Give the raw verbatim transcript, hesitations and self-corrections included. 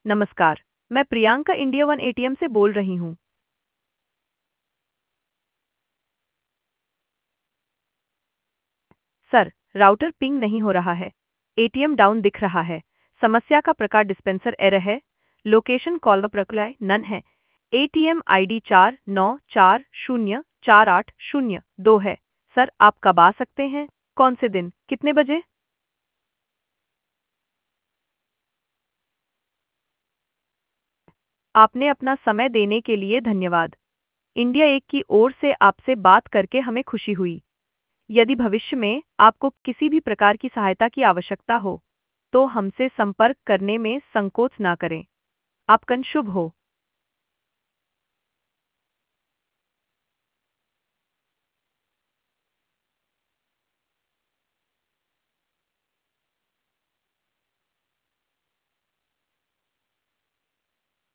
नमस्कार। मैं Priyanka India one ATM से बोल रही हूँ। सर, राउटर पिंग नहीं हो रहा है। एटीएम डाउन दिख रहा है। समस्या का प्रकार डिस्पेंसर एरर है। लोकेशन कॉल प्रक्रिया नन है। एटीएम आईडी चार नौ चार शून्य चार आठ शून्य दो है। सर, आप कब आ सकते हैं? कौन से दिन? कितने बजे? आपने अपना समय देने के लिए धन्यवाद। इंडिया एक की ओर से आपसे बात करके हमें खुशी हुई। यदि भविष्य में आपको किसी भी प्रकार की सहायता की आवश्यकता हो, तो हमसे संपर्क करने में संकोच ना करें। आपका दिन शुभ हो।